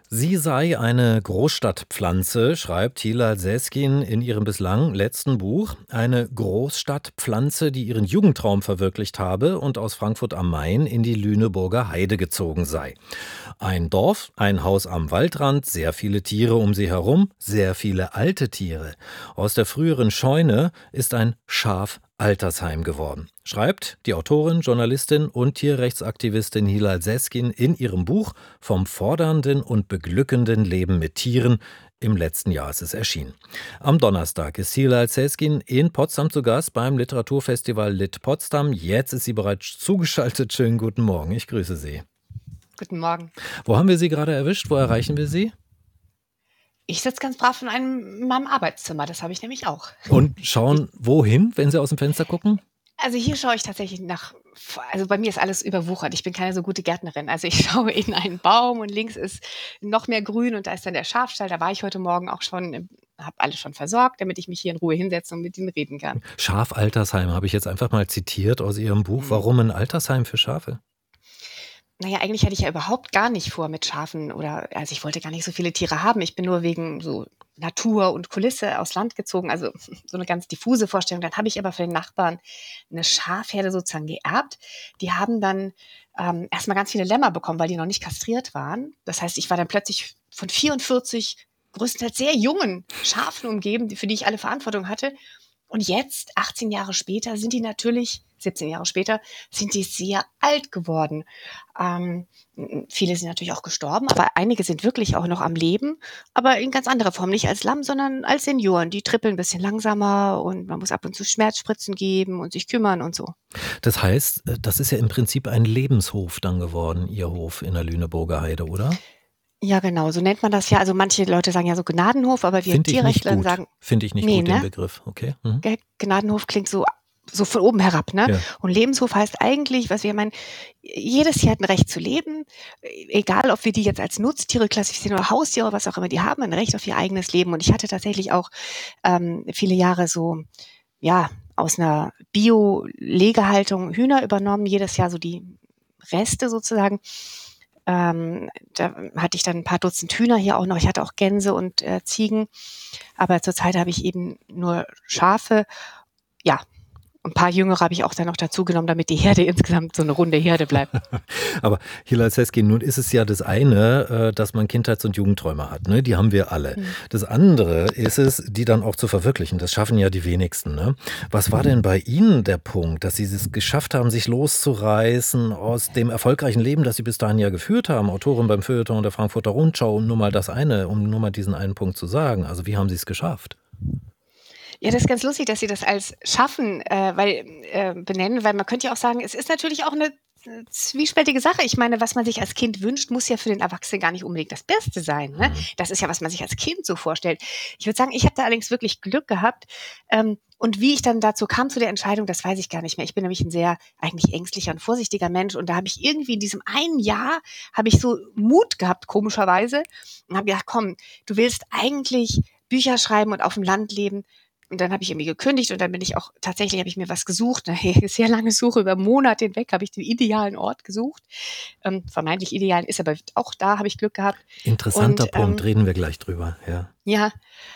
Sie sei eine Großstadtpflanze, schreibt Hilal Sezgin in ihrem bislang letzten Buch. Eine Großstadtpflanze, die ihren Jugendtraum verwirklicht habe und aus Frankfurt am Main in die Lüneburger Heide gezogen sei. Ein Dorf, ein Haus am Waldrand, sehr viele Tiere um sie herum, sehr viele alte Tiere. Aus der früheren Scheune ist ein Schaf-Altersheim geworden, schreibt die Autorin, Journalistin und Tierrechtsaktivistin Hilal Sezgin in ihrem Buch Vom fordernden und beglückenden Leben mit Tieren. Im letzten Jahr ist es erschienen. Am Donnerstag ist Hilal Sezgin in Potsdam zu Gast beim Literaturfestival Lit Potsdam. Jetzt ist sie bereits zugeschaltet. Schönen guten Morgen, ich grüße Sie. Guten Morgen. Wo haben wir Sie gerade erwischt? Wo erreichen wir Sie? Ich sitze ganz brav in meinem Arbeitszimmer, das habe ich nämlich auch. Und schauen wohin, wenn Sie aus dem Fenster gucken? Also hier schaue ich tatsächlich also bei mir ist alles überwuchert. Ich bin keine so gute Gärtnerin. Also ich schaue in einen Baum und links ist noch mehr Grün und da ist dann der Schafstall. Da war ich heute Morgen auch schon, habe alles schon versorgt, damit ich mich hier in Ruhe hinsetze und mit Ihnen reden kann. Schafaltersheim habe ich jetzt einfach mal zitiert aus Ihrem Buch. Warum ein Altersheim für Schafe? Naja, eigentlich hatte ich ja überhaupt gar nicht vor mit Schafen also ich wollte gar nicht so viele Tiere haben. Ich bin nur wegen so Natur und Kulisse aufs Land gezogen, also so eine ganz diffuse Vorstellung. Dann habe ich aber von den Nachbarn eine Schafherde sozusagen geerbt. Die haben dann erst mal ganz viele Lämmer bekommen, weil die noch nicht kastriert waren. Das heißt, ich war dann plötzlich von 44 größtenteils sehr jungen Schafen umgeben, für die ich alle Verantwortung hatte. Und jetzt, 18 Jahre später, 17 Jahre später, sind die sehr alt geworden. Viele sind natürlich auch gestorben, aber einige sind wirklich auch noch am Leben, aber in ganz anderer Form, nicht als Lamm, sondern als Senioren. Die trippeln ein bisschen langsamer und man muss ab und zu Schmerzspritzen geben und sich kümmern und so. Das heißt, das ist ja im Prinzip ein Lebenshof dann geworden, Ihr Hof in der Lüneburger Heide, oder? Ja, genau, so nennt man das ja. Also manche Leute sagen ja so Gnadenhof, aber wir Finde ich nicht Tierrechtler gut. sagen, Finde ich nicht nee, gut, den ne? Begriff. Okay. Mhm. Gnadenhof klingt so von oben herab, ne? Ja. Und Lebenshof heißt eigentlich, was wir meinen, jedes Tier hat ein Recht zu leben, egal ob wir die jetzt als Nutztiere klassifizieren oder Haustiere oder was auch immer, die haben ein Recht auf ihr eigenes Leben. Und ich hatte tatsächlich auch viele Jahre so, ja, aus einer Bio-Legehaltung Hühner übernommen, jedes Jahr so die Reste sozusagen. Da hatte ich dann ein paar Dutzend Hühner hier auch noch. Ich hatte auch Gänse und Ziegen, aber zurzeit habe ich eben nur Schafe. Ja, ein paar Jüngere habe ich auch dann noch dazu genommen, damit die Herde insgesamt so eine runde Herde bleibt. Aber Hilal Sezgin, nun ist es ja das eine, dass man Kindheits- und Jugendträume hat, ne? Die haben wir alle. Das andere ist es, die dann auch zu verwirklichen. Das schaffen ja die wenigsten, ne? Was war denn bei Ihnen der Punkt, dass Sie es geschafft haben, sich loszureißen aus dem erfolgreichen Leben, das Sie bis dahin ja geführt haben? Autorin beim Feuilleton der Frankfurter Rundschau, um nur mal diesen einen Punkt zu sagen. Also wie haben Sie es geschafft? Ja, das ist ganz lustig, dass Sie das als Schaffen benennen, weil man könnte ja auch sagen, es ist natürlich auch eine zwiespältige Sache. Ich meine, was man sich als Kind wünscht, muss ja für den Erwachsenen gar nicht unbedingt das Beste sein. Ne? Das ist ja, was man sich als Kind so vorstellt. Ich würde sagen, ich habe da allerdings wirklich Glück gehabt. Und wie ich dann dazu kam, zu der Entscheidung, das weiß ich gar nicht mehr. Ich bin nämlich ein sehr eigentlich ängstlicher und vorsichtiger Mensch. Und da habe ich irgendwie in diesem einen Jahr, habe ich so Mut gehabt, komischerweise. Und habe gedacht, komm, du willst eigentlich Bücher schreiben und auf dem Land leben. Und dann habe ich irgendwie gekündigt und dann habe ich mir was gesucht. Eine sehr lange Suche, über Monate hinweg habe ich den idealen Ort gesucht. Vermeintlich idealen ist, aber auch da habe ich Glück gehabt. Interessanter Punkt, reden wir gleich drüber. Ja. Ja,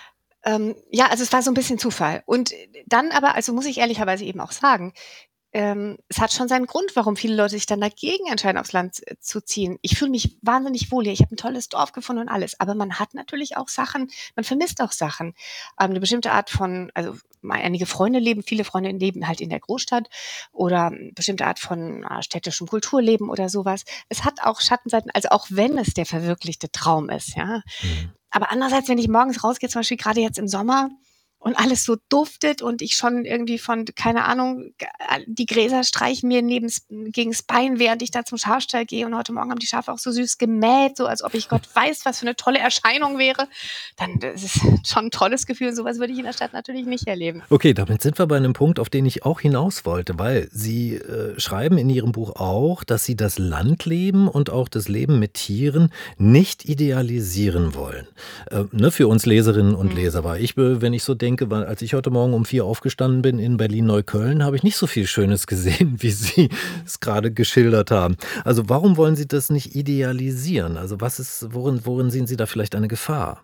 also es war so ein bisschen Zufall. Und dann aber, also muss ich ehrlicherweise eben auch sagen, es hat schon seinen Grund, warum viele Leute sich dann dagegen entscheiden, aufs Land zu ziehen. Ich fühle mich wahnsinnig wohl hier. Ich habe ein tolles Dorf gefunden und alles. Aber man hat natürlich auch Sachen, man vermisst auch Sachen. Eine bestimmte Art also viele Freunde leben halt in der Großstadt oder eine bestimmte Art von städtischem Kulturleben oder sowas. Es hat auch Schattenseiten, also auch wenn es der verwirklichte Traum ist, ja. Aber andererseits, wenn ich morgens rausgehe, zum Beispiel gerade jetzt im Sommer, und alles so duftet und ich schon irgendwie von, keine Ahnung, die Gräser streichen mir gegens Bein, während ich da zum Schafstall gehe. Und heute Morgen haben die Schafe auch so süß gemäht, so als ob ich Gott weiß, was für eine tolle Erscheinung wäre. Dann das ist schon ein tolles Gefühl. Sowas würde ich in der Stadt natürlich nicht erleben. Okay, damit sind wir bei einem Punkt, auf den ich auch hinaus wollte, weil Sie schreiben in Ihrem Buch auch, dass Sie das Landleben und auch das Leben mit Tieren nicht idealisieren wollen. Ne, für uns Leserinnen und Leser war wenn ich so denke, denke, weil als ich heute Morgen um 4 aufgestanden bin in Berlin-Neukölln, habe ich nicht so viel Schönes gesehen, wie Sie es gerade geschildert haben. Also warum wollen Sie das nicht idealisieren? Also worin sehen Sie da vielleicht eine Gefahr?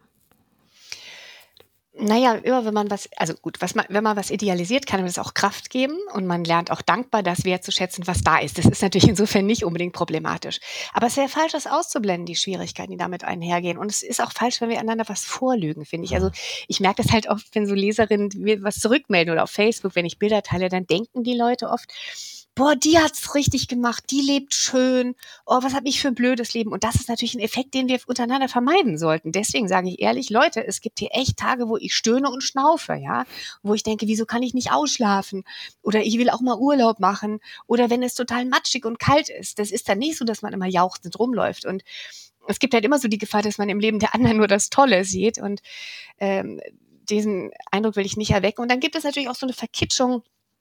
Na ja, immer wenn man also gut, wenn man was idealisiert, kann einem das auch Kraft geben und man lernt auch dankbar das wertzuschätzen, was da ist. Das ist natürlich insofern nicht unbedingt problematisch. Aber es wäre falsch, das auszublenden, die Schwierigkeiten, die damit einhergehen. Und es ist auch falsch, wenn wir einander was vorlügen, finde ich. Also, Hm. ich merke das halt oft, wenn so Leserinnen mir was zurückmelden oder auf Facebook, wenn ich Bilder teile, dann denken die Leute oft: „Boah, die hat's richtig gemacht, die lebt schön. Oh, was habe ich für ein blödes Leben?“ Und das ist natürlich ein Effekt, den wir untereinander vermeiden sollten. Deswegen sage ich ehrlich: „Leute, es gibt hier echt Tage, wo ich stöhne und schnaufe, ja, wo ich denke: „Wieso kann ich nicht ausschlafen?“ Oder „Ich will auch mal Urlaub machen.“ Oder wenn es total matschig und kalt ist. Das ist dann nicht so, dass man immer jauchzend rumläuft. Und es gibt halt immer so die Gefahr, dass man im Leben der anderen nur das Tolle sieht und, ähm, diesen Eindruck will ich nicht erwecken. Und dann gibt es natürlich auch so eine Verkitschung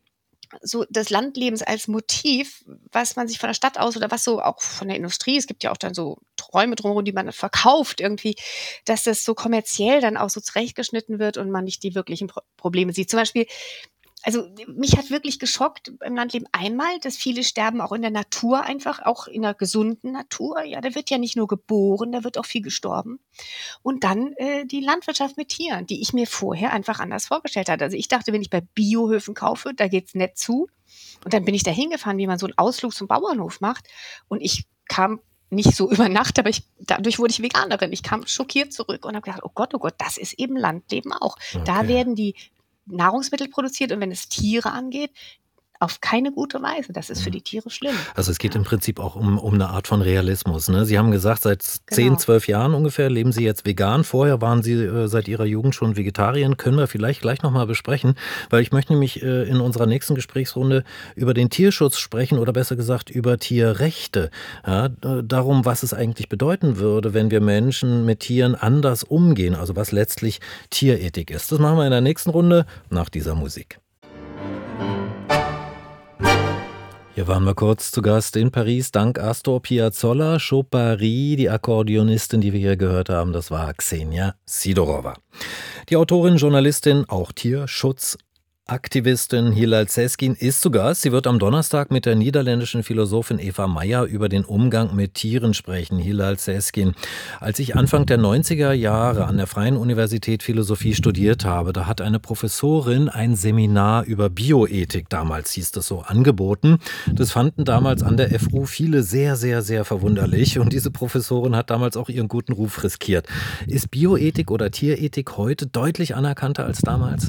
so des Landlebens als Motiv, was man sich von der Stadt aus oder was so auch von der Industrie, es gibt ja auch dann so Träume drumherum, die man verkauft irgendwie, dass das so kommerziell dann auch so zurechtgeschnitten wird und man nicht die wirklichen Probleme sieht. Zum Beispiel, also mich hat wirklich geschockt im Landleben einmal, dass viele sterben auch in der Natur einfach, auch in der gesunden Natur. Ja, da wird ja nicht nur geboren, da wird auch viel gestorben. Und dann die Landwirtschaft mit Tieren, die ich mir vorher einfach anders vorgestellt hatte. Also ich dachte, wenn ich bei Biohöfen kaufe, da geht's nett zu. Und dann bin ich da hingefahren, wie man so einen Ausflug zum Bauernhof macht. Und ich kam nicht so über Nacht, aber dadurch wurde ich Veganerin. Ich kam schockiert zurück und habe gedacht, oh Gott, das ist eben Landleben auch. Da Okay. werden die Nahrungsmittel produziert und wenn es Tiere angeht, auf keine gute Weise. Das ist für Mhm. die Tiere schlimm. Also, es geht Ja, im Prinzip auch um 'ne Art von Realismus, ne? Sie haben gesagt, seit 10, genau. 12 Jahren ungefähr leben Sie jetzt vegan. Vorher waren Sie, seit Ihrer Jugend schon Vegetarier. Können wir vielleicht gleich noch mal besprechen, weil ich möchte nämlich, in unserer nächsten Gesprächsrunde über den Tierschutz sprechen oder besser gesagt über Tierrechte. Ja, darum, was es eigentlich bedeuten würde, wenn wir Menschen mit Tieren anders umgehen, also was letztlich Tierethik ist. Das machen wir in der nächsten Runde nach dieser Musik. Hier waren wir kurz zu Gast in Paris, dank Astor Piazzolla. Chopari, die Akkordeonistin, die wir hier gehört haben, das war Xenia Sidorova. Die Autorin, Journalistin, auch Tierschutzaktivistin Hilal Sezgin ist zu Gast. Sie wird am Donnerstag mit der niederländischen Philosophin Eva Meyer über den Umgang mit Tieren sprechen. Hilal Sezgin. Als ich Anfang der 90er Jahre an der Freien Universität Philosophie studiert habe, da hat eine Professorin ein Seminar über Bioethik, damals hieß das so, angeboten. Das fanden damals an der FU viele sehr, sehr, sehr verwunderlich. Und diese Professorin hat damals auch ihren guten Ruf riskiert. Ist Bioethik oder Tierethik heute deutlich anerkannter als damals?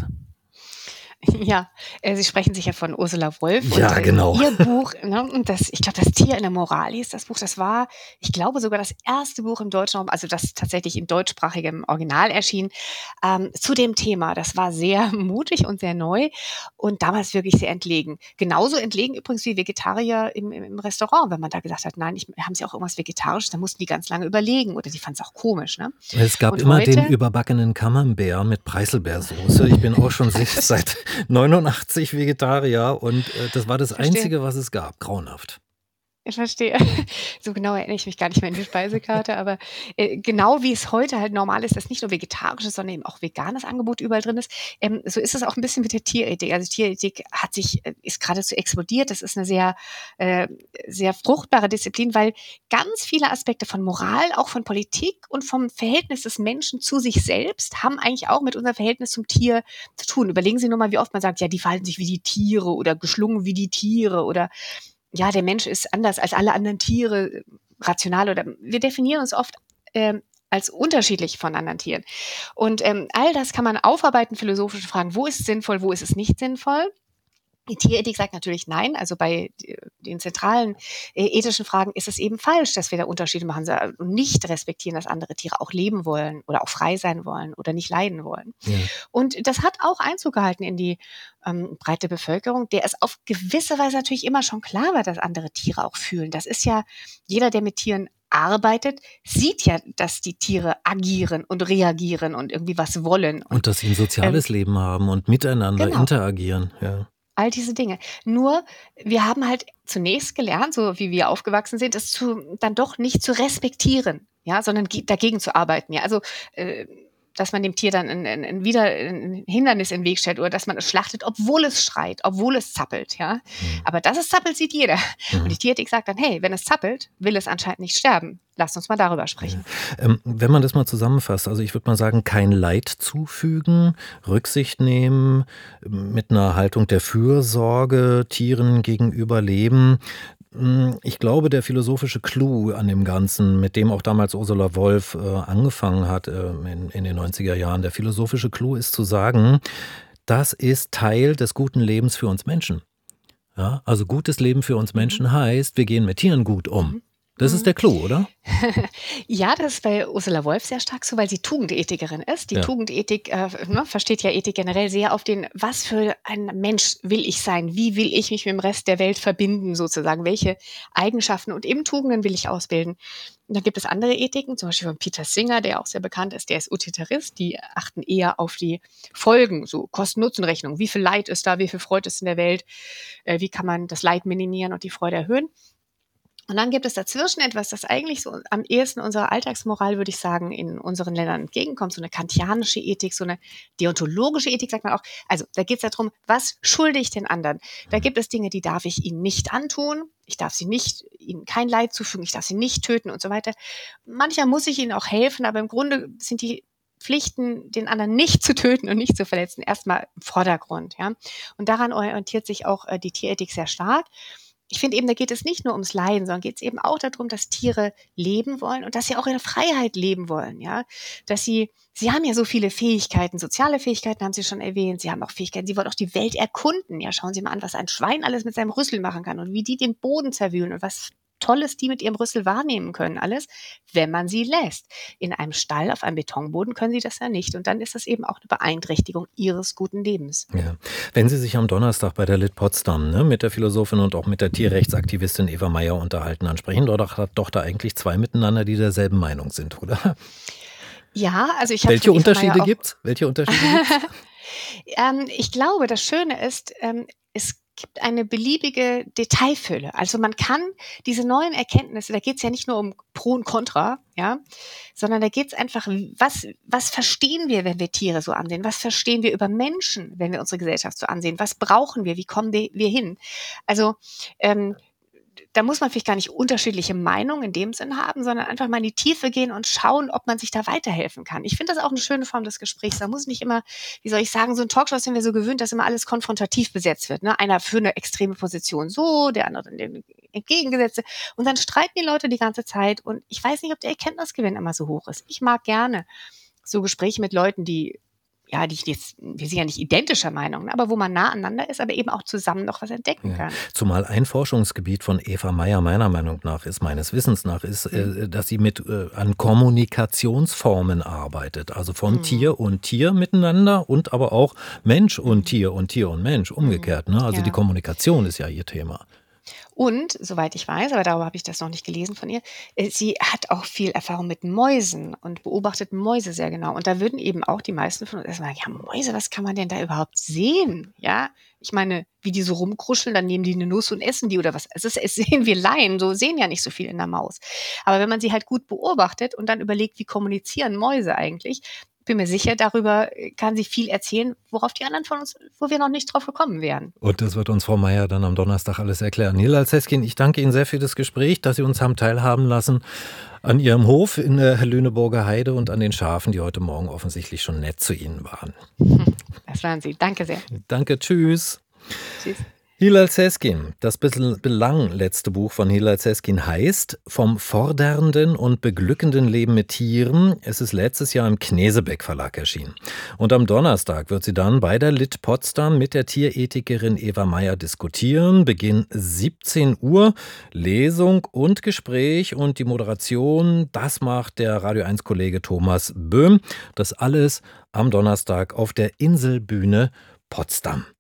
Ja, Sie sprechen sicher von Ursula Wolf und, Ja, genau. ihr Buch, ne, und ich glaube, „Das Tier in der Moral“ hieß das Buch. Das war, ich glaube, sogar das erste Buch im deutschen Raum, also das tatsächlich in deutschsprachigem Original erschien, zu dem Thema. Das war sehr mutig und sehr neu und damals wirklich sehr entlegen. Genauso entlegen übrigens wie Vegetarier im Restaurant, wenn man da gesagt hat: „Nein, haben Sie auch irgendwas Vegetarisches?“ Da mussten die ganz lange überlegen oder die fanden es auch komisch, ne? Es gab Und immer den heute überbackenen Camembert mit Preiselbeersoße. Ich bin auch schon seit 89 Vegetarier und, das war das verstehe. Einzige, was es gab. Grauenhaft. Ich verstehe. So genau erinnere ich mich gar nicht mehr an die Speisekarte, aber, genau wie es heute halt normal ist, dass nicht nur vegetarisches, sondern eben auch veganes Angebot überall drin ist, so ist es auch ein bisschen mit der Tierethik. Also, Tierethik ist geradezu explodiert. Das ist eine äh, sehr fruchtbare Disziplin, weil ganz viele Aspekte von Moral, auch von Politik und vom Verhältnis des Menschen zu sich selbst haben eigentlich auch mit unserem Verhältnis zum Tier zu tun. Überlegen Sie nur mal, wie oft man sagt: „Ja, die verhalten sich wie die Tiere“ oder „geschlungen wie die Tiere“ oder ja, der Mensch ist anders als alle anderen Tiere, rational oder wir definieren uns oft, als unterschiedlich von anderen Tieren. Und, all das kann man aufarbeiten, philosophische Fragen: Wo ist es sinnvoll, wo ist es nicht sinnvoll? Die Tierethik sagt natürlich nein. Also, bei den zentralen, ethischen Fragen ist es eben falsch, dass wir da Unterschiede machen und nicht respektieren, dass andere Tiere auch leben wollen oder auch frei sein wollen oder nicht leiden wollen. Ja. Und das hat auch Einzug gehalten in die, breite Bevölkerung, der es auf gewisse Weise natürlich immer schon klar war, dass andere Tiere auch fühlen. Das ist ja jeder, der mit Tieren arbeitet, sieht ja, dass die Tiere agieren und reagieren und irgendwie was wollen und, Und dass sie 'n ähm soziales Leben haben und miteinander genau. interagieren, ja. All diese Dinge. Nur, wir haben halt zunächst gelernt, so wie wir aufgewachsen sind, dann doch nicht zu respektieren, ja, sondern dagegen zu arbeiten, ja. Also, dass man dem Tier dann wieder ein Hindernis in den Weg stellt oder dass man es schlachtet, obwohl es schreit, obwohl es zappelt, ja. Mhm. Aber dass es zappelt, sieht jeder. Und die Tierethik sagt dann, hey, wenn es zappelt, will es anscheinend nicht sterben. Lasst uns mal darüber sprechen. Wenn man das mal zusammenfasst, also ich würde mal sagen, kein Leid zufügen, Rücksicht nehmen, mit einer Haltung der Fürsorge Tieren gegenüber leben. Ich glaube, der philosophische Clou an dem Ganzen, mit dem auch damals Ursula Wolf angefangen hat in den 90er Jahren, der philosophische Clou ist zu sagen, das ist Teil des guten Lebens für uns Menschen. Ja, also gutes Leben für uns Menschen heißt, wir gehen mit Tieren gut um. Das ist der Clou, oder? Ja, das ist bei Ursula Wolf sehr stark so, weil sie Tugendethikerin ist. Die Ja. Tugendethik versteht ja Ethik generell sehr auf den, was für ein Mensch will ich sein? Wie will ich mich mit dem Rest der Welt verbinden sozusagen? Welche Eigenschaften und eben Tugenden will ich ausbilden? Und dann gibt es andere Ethiken, zum Beispiel von Peter Singer, der auch sehr bekannt ist, der ist Utilitarist, die achten eher auf die Folgen, so Kosten-Nutzen-Rechnung. Wie viel Leid ist da, wie viel Freude ist in der Welt, wie kann man das Leid minimieren und die Freude erhöhen? Und dann gibt es dazwischen etwas, das eigentlich so am ehesten unserer Alltagsmoral, würde ich sagen, in unseren Ländern entgegenkommt. So eine kantianische Ethik, so eine deontologische Ethik, sagt man auch. Also da geht es darum, was schulde ich den anderen? Da gibt es Dinge, die darf ich ihnen nicht antun. Ich darf ihnen kein Leid zufügen. Ich darf sie nicht töten und so weiter. Manchmal muss ich ihnen auch helfen, aber im Grunde sind die Pflichten, den anderen nicht zu töten und nicht zu verletzen, erstmal im Vordergrund. Ja? Und daran orientiert sich auch die Tierethik sehr stark. Ich finde eben, da geht es nicht nur ums Leiden, sondern geht es eben auch darum, dass Tiere leben wollen und dass sie auch in der Freiheit leben wollen, ja. Dass sie haben ja so viele Fähigkeiten, soziale Fähigkeiten haben Sie schon erwähnt, sie haben auch Fähigkeiten, sie wollen auch die Welt erkunden, ja. Schauen Sie mal an, was ein Schwein alles mit seinem Rüssel machen kann und wie die den Boden zerwühlen und was Tolles die mit ihrem Rüssel wahrnehmen können, alles, wenn man sie lässt. In einem Stall, auf einem Betonboden können sie das ja nicht und dann ist das eben auch eine Beeinträchtigung ihres guten Lebens. Ja. Wenn Sie sich am Donnerstag bei der Lit Potsdam mit der Philosophin und auch mit der Tierrechtsaktivistin Eva Meyer unterhalten, dann sprechen doch da eigentlich zwei miteinander, die derselben Meinung sind, oder? Ja, also ich habe Welche von Eva Meyer Unterschiede auch gibt's? Welche Unterschiede gibt's? Ich glaube, das Schöne ist, es gibt eine beliebige Detailfülle. Also man kann diese neuen Erkenntnisse, da geht es ja nicht nur um Pro und Contra, ja, sondern da geht es einfach, was verstehen wir, wenn wir Tiere so ansehen? Was verstehen wir über Menschen, wenn wir unsere Gesellschaft so ansehen? Was brauchen wir? Wie kommen wir hin? Also da muss man vielleicht gar nicht unterschiedliche Meinungen in dem Sinn haben, sondern einfach mal in die Tiefe gehen und schauen, ob man sich da weiterhelfen kann. Ich finde das auch eine schöne Form des Gesprächs. Da muss nicht immer, wie soll ich sagen, so ein Talkshow sind wir so gewöhnt, dass immer alles konfrontativ besetzt wird. Ne? Einer für eine extreme Position so, der andere in den entgegengesetzte. Und dann streiten die Leute die ganze Zeit. Und ich weiß nicht, ob der Erkenntnisgewinn immer so hoch ist. Ich mag gerne so Gespräche mit Leuten, wir sind ja nicht identischer Meinung, aber wo man nah aneinander ist, aber eben auch zusammen noch was entdecken kann. Zumal ein Forschungsgebiet von Eva Meyer meines Wissens nach, ist, dass sie an Kommunikationsformen arbeitet. Also von Tier und Tier miteinander und aber auch Mensch und Tier und Mensch, umgekehrt. Ne? Also die Ja. Kommunikation ist ja ihr Thema. Und, soweit ich weiß, aber darüber habe ich das noch nicht gelesen von ihr, sie hat auch viel Erfahrung mit Mäusen und beobachtet Mäuse sehr genau. Und da würden eben auch die meisten von uns erstmal sagen, ja, Mäuse, was kann man denn da überhaupt sehen? Ja, ich meine, wie die so rumkruscheln, dann nehmen die eine Nuss und essen die oder was. Es sehen wir Laien, so sehen ja nicht so viel in der Maus. Aber wenn man sie halt gut beobachtet und dann überlegt, wie kommunizieren Mäuse eigentlich, bin mir sicher, darüber kann sie viel erzählen, worauf die anderen von uns, wo wir noch nicht drauf gekommen wären. Und das wird uns Frau Meyer dann am Donnerstag alles erklären. Hilal Sezgin, ich danke Ihnen sehr für das Gespräch, dass Sie uns haben teilhaben lassen an Ihrem Hof in der Lüneburger Heide und an den Schafen, die heute Morgen offensichtlich schon nett zu Ihnen waren. Das waren Sie. Danke sehr. Danke, tschüss. Tschüss. Hilal Sezgin, das bislang letzte Buch von Hilal Sezgin heißt Vom fordernden und beglückenden Leben mit Tieren. Es ist letztes Jahr im Knesebeck Verlag erschienen. Und am Donnerstag wird sie dann bei der Lit Potsdam mit der Tierethikerin Eva Meyer diskutieren. Beginn 17 Uhr, Lesung und Gespräch und die Moderation, das macht der Radio 1-Kollege Thomas Böhm. Das alles am Donnerstag auf der Inselbühne Potsdam.